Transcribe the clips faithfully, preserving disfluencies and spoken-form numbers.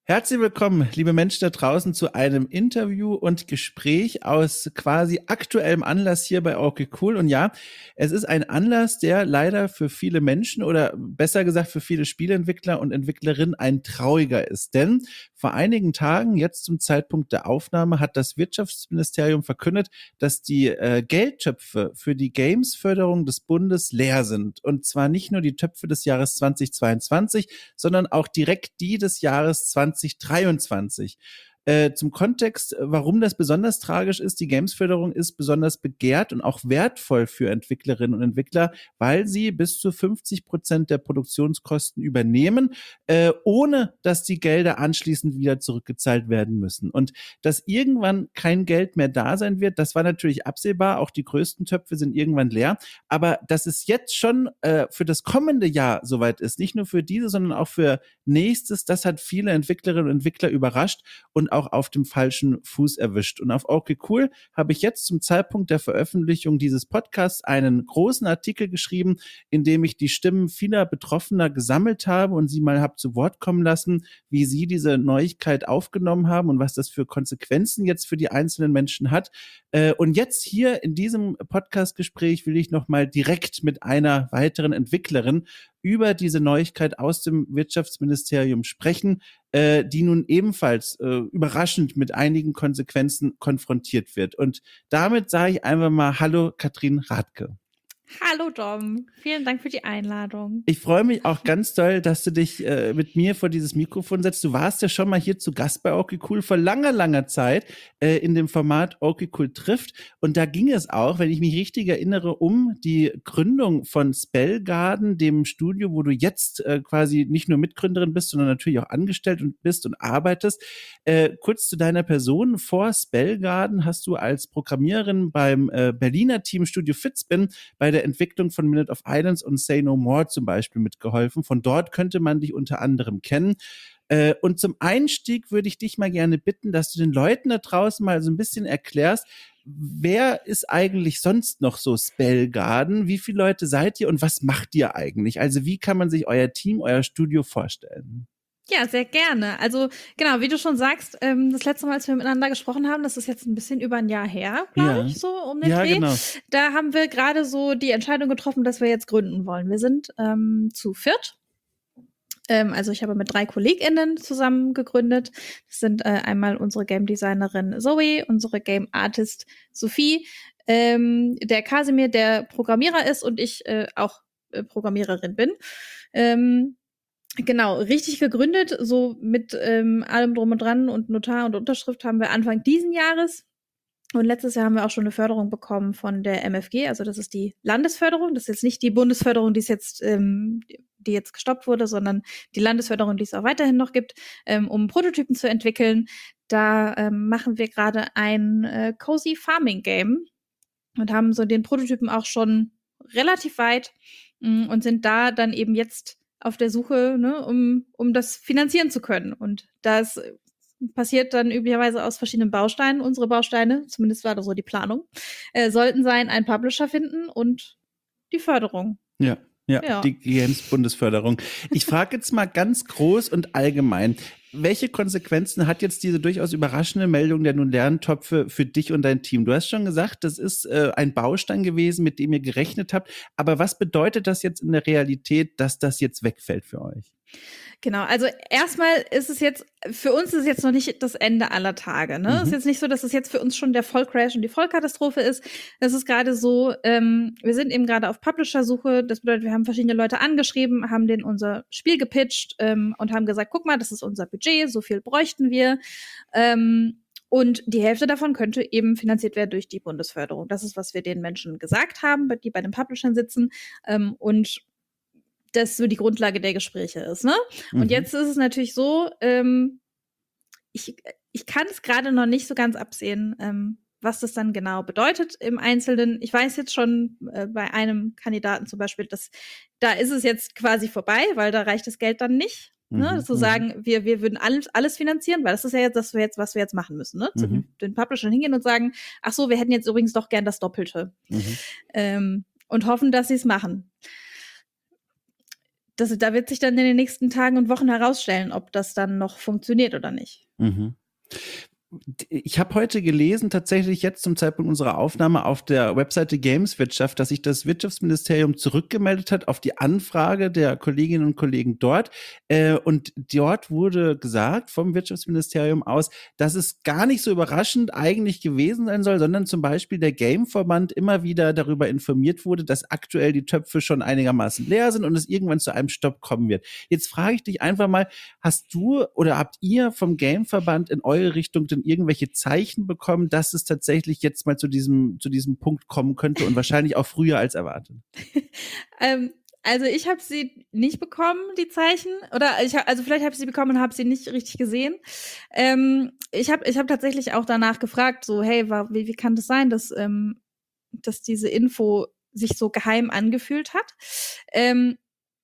Herzlich willkommen, liebe Menschen da draußen, zu einem Interview und Gespräch aus quasi aktuellem Anlass hier bei Okay Cool. Und ja, es ist ein Anlass, der leider für viele Menschen oder besser gesagt für viele Spieleentwickler und Entwicklerinnen ein trauriger ist. Denn vor einigen Tagen, jetzt zum Zeitpunkt der Aufnahme, hat das Wirtschaftsministerium verkündet, dass die äh, Geldtöpfe für die Games-Förderung des Bundes leer sind. Und zwar nicht nur die Töpfe des Jahres zweitausendzweiundzwanzig, sondern auch direkt die des Jahres zweitausenddreiundzwanzig. Äh, zum Kontext, warum das besonders tragisch ist: Die Gamesförderung ist besonders begehrt und auch wertvoll für Entwicklerinnen und Entwickler, weil sie bis zu fünfzig Prozent der Produktionskosten übernehmen, äh, ohne dass die Gelder anschließend wieder zurückgezahlt werden müssen. Und dass irgendwann kein Geld mehr da sein wird, das war natürlich absehbar. Auch die größten Töpfe sind irgendwann leer. Aber dass es jetzt schon äh, für das kommende Jahr soweit ist, nicht nur für diese, sondern auch für nächstes, das hat viele Entwicklerinnen und Entwickler überrascht und auch auf dem falschen Fuß erwischt. Und auf Okay Cool habe ich jetzt zum Zeitpunkt der Veröffentlichung dieses Podcasts einen großen Artikel geschrieben, in dem ich die Stimmen vieler Betroffener gesammelt habe und sie mal habe zu Wort kommen lassen, wie sie diese Neuigkeit aufgenommen haben und was das für Konsequenzen jetzt für die einzelnen Menschen hat. Äh, und jetzt hier in diesem Podcast-Gespräch will ich nochmal direkt mit einer weiteren Entwicklerin über diese Neuigkeit aus dem Wirtschaftsministerium sprechen, äh, die nun ebenfalls äh, überraschend mit einigen Konsequenzen konfrontiert wird. Und damit sage ich einfach mal Hallo, Katrin Rathke. Hallo Dom, vielen Dank für die Einladung. Ich freue mich auch ganz doll, dass du dich äh, mit mir vor dieses Mikrofon setzt. Du warst ja schon mal hier zu Gast bei Okay Cool vor langer, langer Zeit äh, in dem Format Okay Cool trifft. Und da ging es auch, wenn ich mich richtig erinnere, um die Gründung von Spellgarden, dem Studio, wo du jetzt äh, quasi nicht nur Mitgründerin bist, sondern natürlich auch angestellt und bist und arbeitest. Äh, kurz zu deiner Person. Vor Spellgarden hast du als Programmiererin beim äh, Berliner Team Studio Fitzbin bei der Entwicklung von Minute of Islands und Say No More zum Beispiel mitgeholfen. Von dort könnte man dich unter anderem kennen. Äh, und zum Einstieg würde ich dich mal gerne bitten, dass du den Leuten da draußen mal so ein bisschen erklärst, wer ist eigentlich sonst noch so Spellgarden? Wie viele Leute seid ihr und was macht ihr eigentlich? Also wie kann man sich euer Team, euer Studio vorstellen? Ja, sehr gerne. Also genau, wie du schon sagst, ähm, das letzte Mal, als wir miteinander gesprochen haben, das ist jetzt ein bisschen über ein Jahr her, glaube Ja. ich, so um den Ja, Dreh. genau. Da haben wir gerade so die Entscheidung getroffen, dass wir jetzt gründen wollen. Wir sind ähm, zu viert. Ähm, also ich habe mit drei KollegInnen zusammen gegründet. Das sind äh, einmal unsere Game Designerin Zoe, unsere Game Artist Sophie, ähm, der Kasimir, der Programmierer ist und ich äh, auch äh, Programmiererin bin. Ähm, Genau, richtig gegründet, so mit ähm, allem drum und dran und Notar und Unterschrift haben wir Anfang diesen Jahres. Und letztes Jahr haben wir auch schon eine Förderung bekommen von der M F G, also das ist die Landesförderung. Das ist jetzt nicht die Bundesförderung, die es jetzt, ähm, die jetzt gestoppt wurde, sondern die Landesförderung, die es auch weiterhin noch gibt, ähm, um Prototypen zu entwickeln. Da ähm, machen wir gerade ein äh, Cozy Farming Game und haben so den Prototypen auch schon relativ weit mh, und sind da dann eben jetzt auf der Suche, ne, um, um das finanzieren zu können. Und das passiert dann üblicherweise aus verschiedenen Bausteinen. Unsere Bausteine, zumindest war das so die Planung, äh, sollten sein, einen Publisher finden und die Förderung. Ja. Ja, Ja. die Games-Bundesförderung. Ich frage jetzt mal ganz groß und allgemein. Welche Konsequenzen hat jetzt diese durchaus überraschende Meldung der Nun-Lerntöpfe für dich und dein Team? Du hast schon gesagt, das ist äh, ein Baustein gewesen, mit dem ihr gerechnet habt. Aber was bedeutet das jetzt in der Realität, dass das jetzt wegfällt für euch? Genau, also erstmal ist es jetzt, für uns ist es jetzt noch nicht das Ende aller Tage. Ne? Es Mhm. ist jetzt nicht so, dass es jetzt für uns schon der Vollcrash und die Vollkatastrophe ist. Es ist gerade so, ähm, wir sind eben gerade auf Publisher-Suche. Das bedeutet, wir haben verschiedene Leute angeschrieben, haben denen unser Spiel gepitcht ähm, und haben gesagt, guck mal, das ist unser Budget, so viel bräuchten wir. Ähm, und die Hälfte davon könnte eben finanziert werden durch die Bundesförderung. Das ist, was wir den Menschen gesagt haben, die bei den Publishern sitzen. Ähm, und das so die Grundlage der Gespräche ist, ne? Mhm. Und jetzt ist es natürlich so, ähm, ich, ich kann es gerade noch nicht so ganz absehen, ähm, was das dann genau bedeutet im Einzelnen. Ich weiß jetzt schon äh, bei einem Kandidaten zum Beispiel, dass da ist es jetzt quasi vorbei, weil da reicht das Geld dann nicht. Mhm. Ne? Zu sagen, wir, wir würden alles, alles finanzieren, weil das ist ja jetzt das, wir jetzt, was wir jetzt machen müssen. Ne? Mhm. Zu den, den Publishern hingehen und sagen, ach so, wir hätten jetzt übrigens doch gern das Doppelte. Mhm. Ähm, und hoffen, dass sie es machen. das, da wird sich dann in den nächsten Tagen und Wochen herausstellen, ob das dann noch funktioniert oder nicht. Mhm. Ich habe heute gelesen, tatsächlich jetzt zum Zeitpunkt unserer Aufnahme auf der Webseite Gameswirtschaft, dass sich das Wirtschaftsministerium zurückgemeldet hat auf die Anfrage der Kolleginnen und Kollegen dort. Äh, und dort wurde gesagt vom Wirtschaftsministerium aus, dass es gar nicht so überraschend eigentlich gewesen sein soll, sondern zum Beispiel der Gameverband immer wieder darüber informiert wurde, dass aktuell die Töpfe schon einigermaßen leer sind und es irgendwann zu einem Stopp kommen wird. Jetzt frage ich dich einfach mal, hast du oder habt ihr vom Gameverband in eure Richtung denn irgendwelche Zeichen bekommen, dass es tatsächlich jetzt mal zu diesem, zu diesem Punkt kommen könnte und wahrscheinlich auch früher als erwartet? ähm, also ich habe sie nicht bekommen, die Zeichen. Oder ich hab, also vielleicht habe ich sie bekommen und habe sie nicht richtig gesehen. Ähm, ich habe ich hab tatsächlich auch danach gefragt, so, hey, wie, wie kann das sein, dass, ähm, dass diese Info sich so geheim angefühlt hat? Ähm,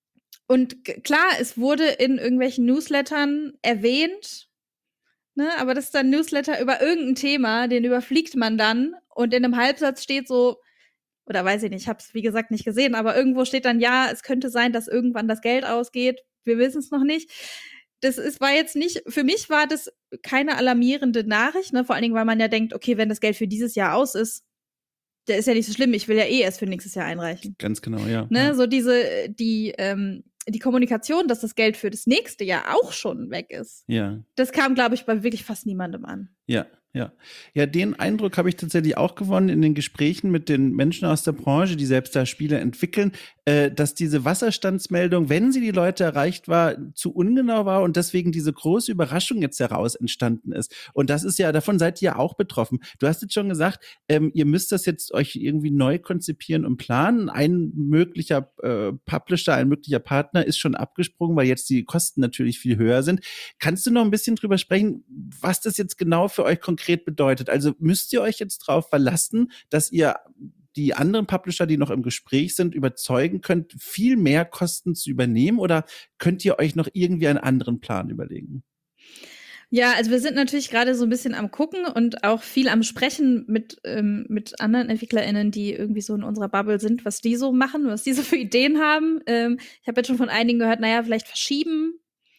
und g- klar, es wurde in irgendwelchen Newslettern erwähnt, ne, aber das ist dann ein Newsletter über irgendein Thema, den überfliegt man dann und in einem Halbsatz steht so, oder weiß ich nicht, ich habe es wie gesagt nicht gesehen, aber irgendwo steht dann, ja, es könnte sein, dass irgendwann das Geld ausgeht. Wir wissen es noch nicht. Das ist, war jetzt nicht, für mich war das keine alarmierende Nachricht, ne, vor allen Dingen, weil man ja denkt, okay, wenn das Geld für dieses Jahr aus ist, der ist ja nicht so schlimm, ich will ja eh erst für nächstes Jahr einreichen. Ganz genau, ja. Ne, ja. so diese, die, ähm, die Kommunikation, dass das Geld für das nächste Jahr auch schon weg ist. Ja. Das kam, glaube ich, bei wirklich fast niemandem an. Ja, ja. Ja, den Eindruck habe ich tatsächlich auch gewonnen in den Gesprächen mit den Menschen aus der Branche, die selbst da Spiele entwickeln, äh, dass diese Wasserstandsmeldung, wenn sie die Leute erreicht war, zu ungenau war und deswegen diese große Überraschung jetzt heraus entstanden ist. Und das ist ja, davon seid ihr ja auch betroffen. Du hast jetzt schon gesagt, ähm, ihr müsst das jetzt euch irgendwie neu konzipieren und planen. Ein möglicher äh, Publisher, ein möglicher Partner ist schon abgesprungen, weil jetzt die Kosten natürlich viel höher sind. Kannst du noch ein bisschen drüber sprechen, was das jetzt genau für euch konkret bedeutet? Also müsst ihr euch jetzt darauf verlassen, dass ihr die anderen Publisher, die noch im Gespräch sind, überzeugen könnt, viel mehr Kosten zu übernehmen, oder könnt ihr euch noch irgendwie einen anderen Plan überlegen? Ja, also wir sind natürlich gerade so ein bisschen am Gucken und auch viel am Sprechen mit, ähm, mit anderen EntwicklerInnen, die irgendwie so in unserer Bubble sind, was die so machen, was die so für Ideen haben. Ähm, ich habe jetzt schon von einigen gehört, naja, vielleicht verschieben.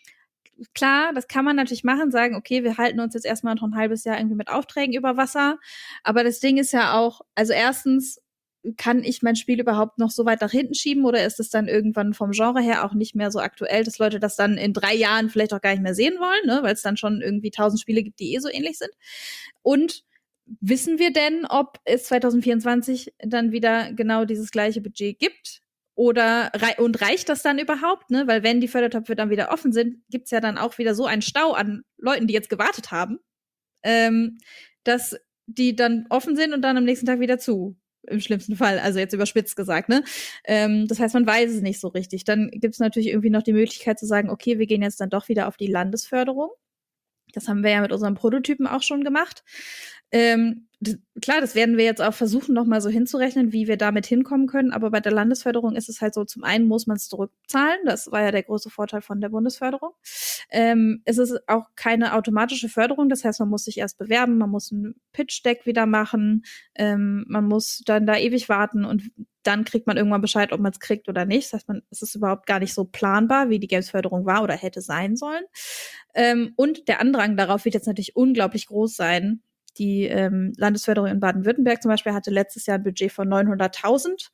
Klar, das kann man natürlich machen, sagen, okay, wir halten uns jetzt erstmal noch ein halbes Jahr irgendwie mit Aufträgen über Wasser. Aber das Ding ist ja auch, also erstens, kann ich mein Spiel überhaupt noch so weit nach hinten schieben oder ist es dann irgendwann vom Genre her auch nicht mehr so aktuell, dass Leute das dann in drei Jahren vielleicht auch gar nicht mehr sehen wollen, ne? Weil es dann schon irgendwie tausend Spiele gibt, die eh so ähnlich sind. Und wissen wir denn, ob es zwanzig vierundzwanzig dann wieder genau dieses gleiche Budget gibt? Oder und reicht das dann überhaupt, ne? Weil wenn die Fördertöpfe dann wieder offen sind, gibt's ja dann auch wieder so einen Stau an Leuten, die jetzt gewartet haben, ähm, dass die dann offen sind und dann am nächsten Tag wieder zu. Im schlimmsten Fall, also jetzt überspitzt gesagt, ne? Ähm, das heißt, man weiß es nicht so richtig. Dann gibt's natürlich irgendwie noch die Möglichkeit zu sagen, okay, wir gehen jetzt dann doch wieder auf die Landesförderung. Das haben wir ja mit unserem Prototypen auch schon gemacht. Ähm, das, klar, das werden wir jetzt auch versuchen, noch mal so hinzurechnen, wie wir damit hinkommen können. Aber bei der Landesförderung ist es halt so, zum einen muss man es zurückzahlen. Das war ja der große Vorteil von der Bundesförderung. Ähm, es ist auch keine automatische Förderung. Das heißt, man muss sich erst bewerben, man muss ein Pitch-Deck wieder machen, ähm, man muss dann da ewig warten und dann kriegt man irgendwann Bescheid, ob man es kriegt oder nicht. Das heißt, man, es ist überhaupt gar nicht so planbar, wie die Gamesförderung war oder hätte sein sollen. Ähm, und der Andrang darauf wird jetzt natürlich unglaublich groß sein. Die ähm, Landesförderung in Baden-Württemberg zum Beispiel hatte letztes Jahr ein Budget von neunhunderttausend.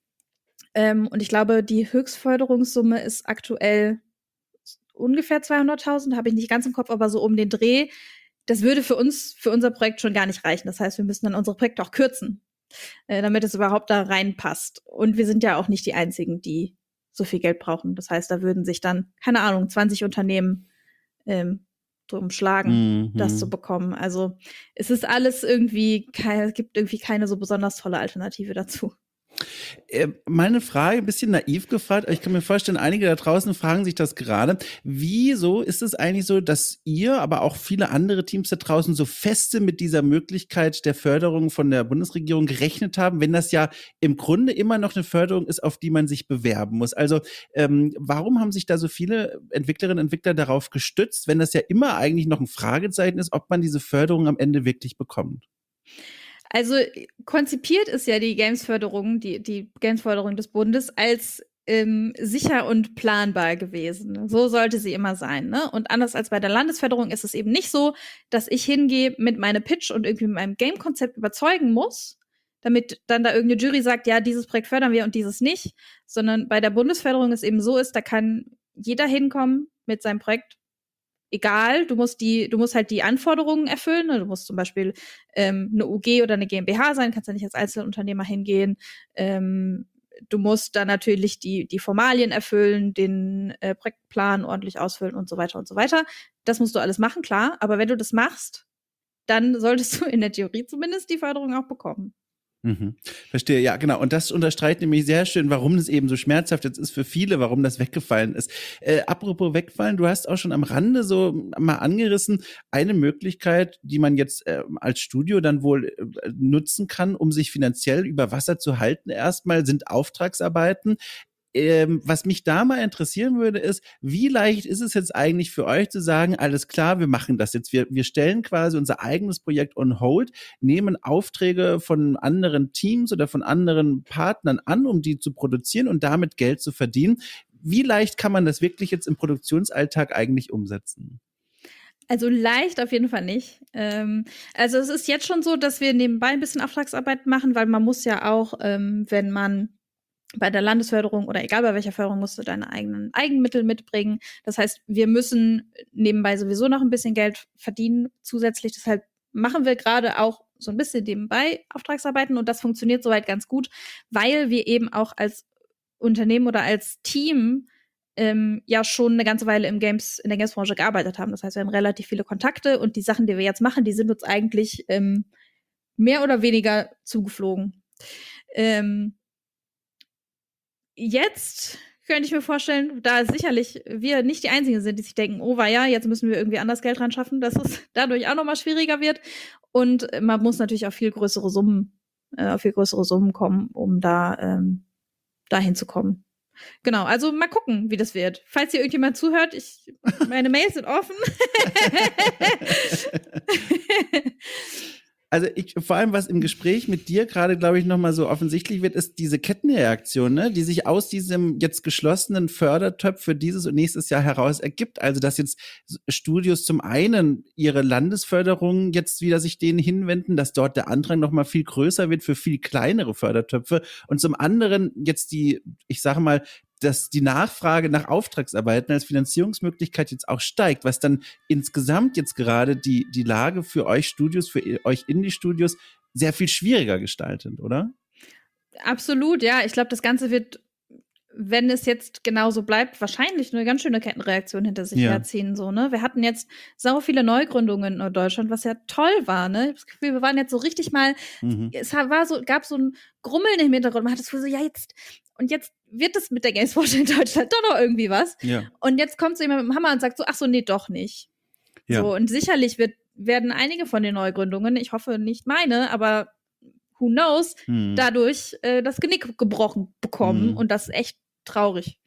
Ähm, und ich glaube, die Höchstförderungssumme ist aktuell ungefähr zweihunderttausend, habe ich nicht ganz im Kopf, aber so um den Dreh. Das würde für uns, für unser Projekt schon gar nicht reichen. Das heißt, wir müssen dann unsere Projekte auch kürzen, äh, damit es überhaupt da reinpasst. Und wir sind ja auch nicht die Einzigen, die so viel Geld brauchen. Das heißt, da würden sich dann, keine Ahnung, zwanzig Unternehmen ähm, drum schlagen, Mhm. das zu bekommen. Also es ist alles irgendwie, es gibt irgendwie keine so besonders tolle Alternative dazu. Äh, meine Frage, ein bisschen naiv gefragt, aber ich kann mir vorstellen, einige da draußen fragen sich das gerade. Wieso ist es eigentlich so, dass ihr, aber auch viele andere Teams da draußen so feste mit dieser Möglichkeit der Förderung von der Bundesregierung gerechnet haben, wenn das ja im Grunde immer noch eine Förderung ist, auf die man sich bewerben muss? Also ähm, warum haben sich da so viele Entwicklerinnen und Entwickler darauf gestützt, wenn das ja immer eigentlich noch ein Fragezeichen ist, ob man diese Förderung am Ende wirklich bekommt? Also konzipiert ist ja die Gamesförderung, die, die Gamesförderung des Bundes als ähm, sicher und planbar gewesen. So sollte sie immer sein. Ne? Und anders als bei der Landesförderung ist es eben nicht so, dass ich hingehe mit meinem Pitch und irgendwie mit meinem Game-Konzept überzeugen muss, damit dann da irgendeine Jury sagt, ja, dieses Projekt fördern wir und dieses nicht, sondern bei der Bundesförderung es eben so ist, da kann jeder hinkommen mit seinem Projekt. Egal, du musst die, du musst halt die Anforderungen erfüllen. Du musst zum Beispiel ähm, eine U G oder eine GmbH sein, kannst ja nicht als Einzelunternehmer hingehen. Ähm, du musst dann natürlich die, die Formalien erfüllen, den äh, Projektplan ordentlich ausfüllen und so weiter und so weiter. Das musst du alles machen, klar. Aber wenn du das machst, dann solltest du in der Theorie zumindest die Förderung auch bekommen. Mhm. Verstehe, ja, genau. Und das unterstreicht nämlich sehr schön, warum es eben so schmerzhaft jetzt ist für viele, warum das weggefallen ist. Äh, apropos wegfallen, du hast auch schon am Rande so mal angerissen, eine Möglichkeit, die man jetzt äh, als Studio dann wohl äh, nutzen kann, um sich finanziell über Wasser zu halten, erstmal sind Auftragsarbeiten. Ähm, was mich da mal interessieren würde, ist, wie leicht ist es jetzt eigentlich für euch zu sagen, alles klar, wir machen das jetzt. Wir, wir stellen quasi unser eigenes Projekt on hold, nehmen Aufträge von anderen Teams oder von anderen Partnern an, um die zu produzieren und damit Geld zu verdienen. Wie leicht kann man das wirklich jetzt im Produktionsalltag eigentlich umsetzen? Also leicht auf jeden Fall nicht. Ähm, also es ist jetzt schon so, dass wir nebenbei ein bisschen Auftragsarbeit machen, weil man muss ja auch, ähm, wenn man bei der Landesförderung oder egal bei welcher Förderung musst du deine eigenen Eigenmittel mitbringen. Das heißt, wir müssen nebenbei sowieso noch ein bisschen Geld verdienen zusätzlich. Deshalb machen wir gerade auch so ein bisschen nebenbei Auftragsarbeiten und das funktioniert soweit ganz gut, weil wir eben auch als Unternehmen oder als Team ähm, ja schon eine ganze Weile im Games, in der Gamesbranche gearbeitet haben. Das heißt, wir haben relativ viele Kontakte und die Sachen, die wir jetzt machen, die sind uns eigentlich ähm, mehr oder weniger zugeflogen. Ähm, Jetzt könnte ich mir vorstellen, da sicherlich wir nicht die Einzigen sind, die sich denken, oh ja, jetzt müssen wir irgendwie anders Geld ran schaffen, dass es dadurch auch noch mal schwieriger wird. Und man muss natürlich auf viel größere Summen, äh, auf viel größere Summen kommen, um da ähm, dahin zu kommen. Genau, also mal gucken, wie das wird. Falls hier irgendjemand zuhört, ich, meine Mails sind offen. Also ich, vor allem, was im Gespräch mit dir gerade, glaube ich, nochmal so offensichtlich wird, ist diese Kettenreaktion, ne, die sich aus diesem jetzt geschlossenen Fördertopf für dieses und nächstes Jahr heraus ergibt. Also, dass jetzt Studios zum einen ihre Landesförderung jetzt wieder sich denen hinwenden, dass dort der Andrang nochmal viel größer wird für viel kleinere Fördertöpfe und zum anderen jetzt die, ich sage mal, dass die Nachfrage nach Auftragsarbeiten als Finanzierungsmöglichkeit jetzt auch steigt, was dann insgesamt jetzt gerade die, die Lage für euch Studios, für euch Indie-Studios sehr viel schwieriger gestaltet, oder? Absolut, ja. Ich glaube, das Ganze wird, wenn es jetzt genauso bleibt, wahrscheinlich eine ganz schöne Kettenreaktion hinter sich Ja. herziehen. So, ne? Wir hatten jetzt sau viele Neugründungen in Deutschland, was ja toll war. Ne? Ich habe das Gefühl, wir waren jetzt so richtig mal, Mhm. es war so, gab so ein Grummeln im Hintergrund. Man hat das Gefühl so, ja, jetzt, und jetzt wird es mit der Gamesbranche in Deutschland doch noch irgendwie was. Ja. Und jetzt kommt so jemand mit dem Hammer und sagt so, ach so, nee, doch nicht. Ja. So, und sicherlich wird, werden einige von den Neugründungen, ich hoffe nicht meine, aber who knows, Hm. dadurch äh, das Genick gebrochen bekommen. Hm. Und das ist echt traurig.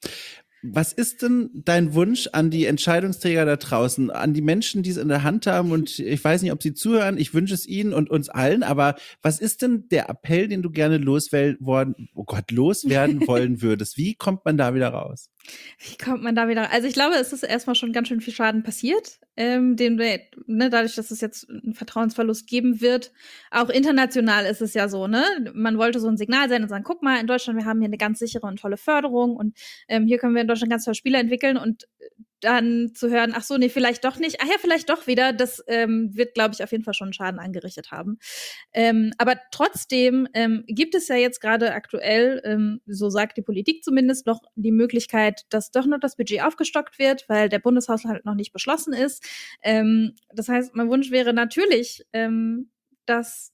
Was ist denn dein Wunsch an die Entscheidungsträger da draußen, an die Menschen, die es in der Hand haben? Und ich weiß nicht, ob sie zuhören. Ich wünsche es ihnen und uns allen. Aber was ist denn der Appell, den du gerne loswerden, oh Gott, loswerden wollen würdest? Wie kommt man da wieder raus? Wie kommt man da wieder? Also ich glaube, es ist erstmal schon ganz schön viel Schaden passiert, ähm, den wir, ne, dadurch, dass es jetzt einen Vertrauensverlust geben wird. Auch international ist es ja so, ne? Man wollte so ein Signal sein und sagen, guck mal, in Deutschland, wir haben hier eine ganz sichere und tolle Förderung und ähm, hier können wir in Deutschland ganz tolle Spiele entwickeln und dann zu hören, ach so, nee, vielleicht doch nicht, ach ja, vielleicht doch wieder, das ähm, wird, glaube ich, auf jeden Fall schon Schaden angerichtet haben. Ähm, aber trotzdem ähm, gibt es ja jetzt gerade aktuell, ähm, so sagt die Politik zumindest, noch die Möglichkeit, dass doch noch das Budget aufgestockt wird, weil der Bundeshaushalt noch nicht beschlossen ist. Ähm, das heißt, mein Wunsch wäre natürlich, ähm, dass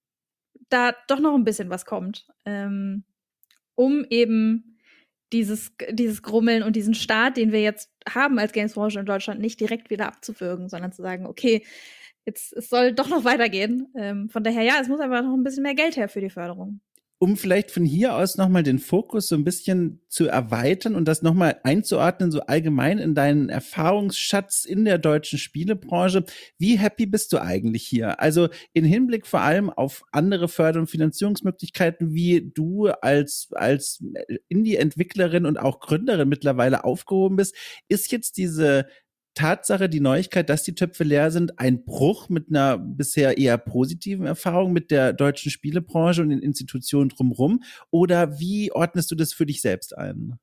da doch noch ein bisschen was kommt, ähm, um eben dieses, dieses Grummeln und diesen Start, den wir jetzt haben als Gamesbranche in Deutschland, nicht direkt wieder abzuwürgen, sondern zu sagen, okay, jetzt es soll doch noch weitergehen. Ähm, von daher, ja, es muss einfach noch ein bisschen mehr Geld her für die Förderung. Um vielleicht von hier aus nochmal den Fokus so ein bisschen zu erweitern und das nochmal einzuordnen, so allgemein in deinen Erfahrungsschatz in der deutschen Spielebranche. Wie happy bist du eigentlich hier? Also in Hinblick vor allem auf andere Förder- und Finanzierungsmöglichkeiten, wie du als, als Indie-Entwicklerin und auch Gründerin mittlerweile aufgehoben bist, ist jetzt diese Tatsache, die Neuigkeit, dass die Töpfe leer sind, ein Bruch mit einer bisher eher positiven Erfahrung mit der deutschen Spielebranche und den Institutionen drumherum? Oder wie ordnest du das für dich selbst ein?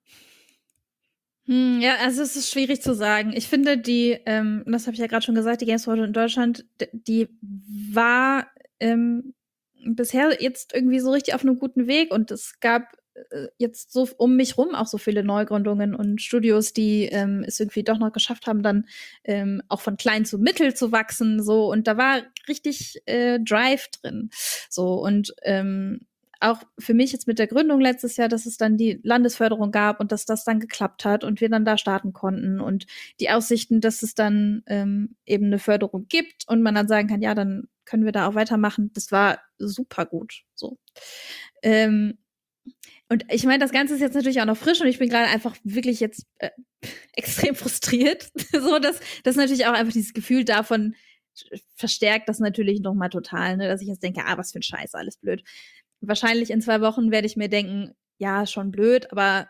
Hm, ja, also es ist schwierig zu sagen. Ich finde, die, ähm, das habe ich ja gerade schon gesagt, die Gamesbranche in Deutschland, die war ähm, bisher jetzt irgendwie so richtig auf einem guten Weg und es gab jetzt so um mich rum auch so viele Neugründungen und Studios, die ähm, es irgendwie doch noch geschafft haben, dann ähm, auch von klein zu mittel zu wachsen, so, und da war richtig äh, Drive drin, so, und ähm, auch für mich jetzt mit der Gründung letztes Jahr, dass es dann die Landesförderung gab und dass das dann geklappt hat und wir dann da starten konnten und die Aussichten, dass es dann ähm, eben eine Förderung gibt und man dann sagen kann, ja, dann können wir da auch weitermachen, das war super gut, so. Ähm, Und ich meine, das Ganze ist jetzt natürlich auch noch frisch und ich bin gerade einfach wirklich jetzt äh, extrem frustriert. So, dass das natürlich auch einfach dieses Gefühl davon verstärkt das natürlich noch mal total, ne? Dass ich jetzt denke, ah, was für ein Scheiß, alles blöd. Wahrscheinlich in zwei Wochen werde ich mir denken, ja, schon blöd, aber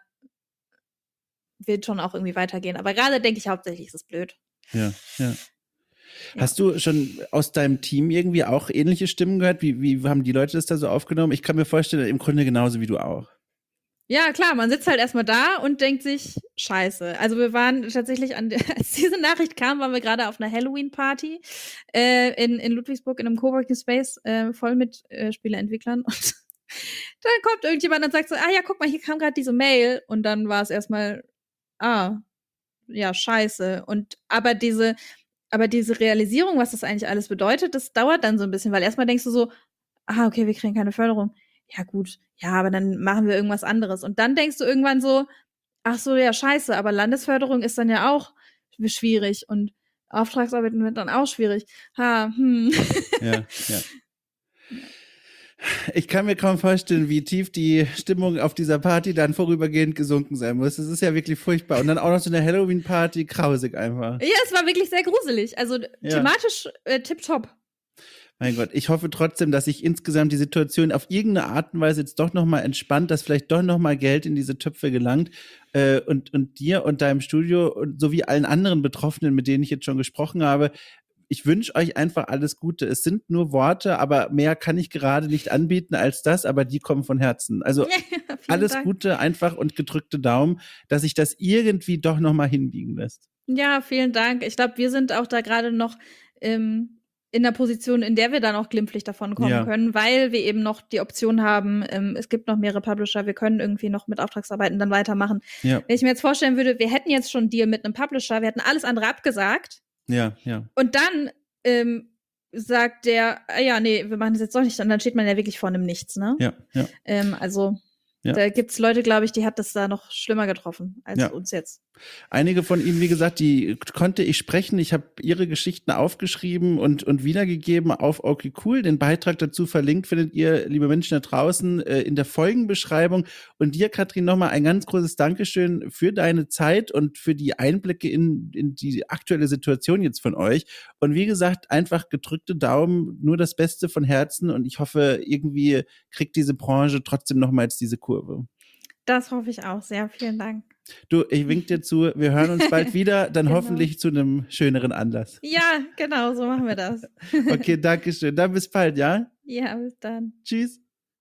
wird schon auch irgendwie weitergehen. Aber gerade denke ich hauptsächlich, ist es blöd. Ja, ja. Ja. Hast du schon aus deinem Team irgendwie auch ähnliche Stimmen gehört? Wie, wie haben die Leute das da so aufgenommen? Ich kann mir vorstellen, im Grunde genauso wie du auch. Ja, klar, man sitzt halt erstmal da und denkt sich, scheiße. Also wir waren tatsächlich, an der, als diese Nachricht kam, waren wir gerade auf einer Halloween-Party äh, in, in Ludwigsburg in einem Coworking Space, äh, voll mit äh, Spieleentwicklern. Und dann kommt irgendjemand und sagt so, ah ja, guck mal, hier kam gerade diese Mail. Und dann war es erstmal, ah, ja, scheiße. Und aber diese, aber diese Realisierung, was das eigentlich alles bedeutet, das dauert dann so ein bisschen, weil erstmal denkst du so, ah, okay, wir kriegen keine Förderung. Ja, gut, ja, aber dann machen wir irgendwas anderes. Und dann denkst du irgendwann so, ach so, ja, scheiße, aber Landesförderung ist dann ja auch schwierig und Auftragsarbeiten wird dann auch schwierig. Ha, hm. Ja, ja. Ich kann mir kaum vorstellen, wie tief die Stimmung auf dieser Party dann vorübergehend gesunken sein muss. Das ist ja wirklich furchtbar. Und dann auch noch so eine Halloween-Party, grausig einfach. Ja, es war wirklich sehr gruselig. Also ja. Thematisch äh, tipptopp. Mein Gott, ich hoffe trotzdem, dass sich insgesamt die Situation auf irgendeine Art und Weise jetzt doch nochmal entspannt, dass vielleicht doch nochmal Geld in diese Töpfe gelangt äh, und, und dir und deinem Studio und sowie allen anderen Betroffenen, mit denen ich jetzt schon gesprochen habe, ich wünsche euch einfach alles Gute. Es sind nur Worte, aber mehr kann ich gerade nicht anbieten als das, aber die kommen von Herzen. Also ja, alles Dank. Gute einfach und gedrückte Daumen, dass sich das irgendwie doch nochmal hinbiegen lässt. Ja, vielen Dank. Ich glaube, wir sind auch da gerade noch ähm in der Position, in der wir dann auch glimpflich davon kommen ja. können, weil wir eben noch die Option haben, ähm, es gibt noch mehrere Publisher, wir können irgendwie noch mit Auftragsarbeiten dann weitermachen. Ja. Wenn ich mir jetzt vorstellen würde, wir hätten jetzt schon einen Deal mit einem Publisher, wir hätten alles andere abgesagt. Ja, ja. Und dann ähm, sagt der, ah, ja, nee, wir machen das jetzt doch nicht, und dann steht man ja wirklich vor einem Nichts, ne? Ja, ja. Ähm, also ja. Da gibt's Leute, glaube ich, die hat das da noch schlimmer getroffen als ja. uns jetzt. Einige von ihnen, wie gesagt, die konnte ich sprechen. Ich habe ihre Geschichten aufgeschrieben und, und wiedergegeben auf Okay Cool. Den Beitrag dazu verlinkt findet ihr, liebe Menschen da draußen, äh, in der Folgenbeschreibung. Und dir, Katrin, nochmal ein ganz großes Dankeschön für deine Zeit und für die Einblicke in, in die aktuelle Situation jetzt von euch. Und wie gesagt, einfach gedrückte Daumen, nur das Beste von Herzen. Und ich hoffe, irgendwie kriegt diese Branche trotzdem nochmals diese Kurve. Das hoffe ich auch sehr. Vielen Dank. Du, ich wink dir zu. Wir hören uns bald wieder, dann genau. hoffentlich zu einem schöneren Anlass. Ja, genau, so machen wir das. Okay, danke schön. Dann bis bald, ja? Ja, bis dann. Tschüss.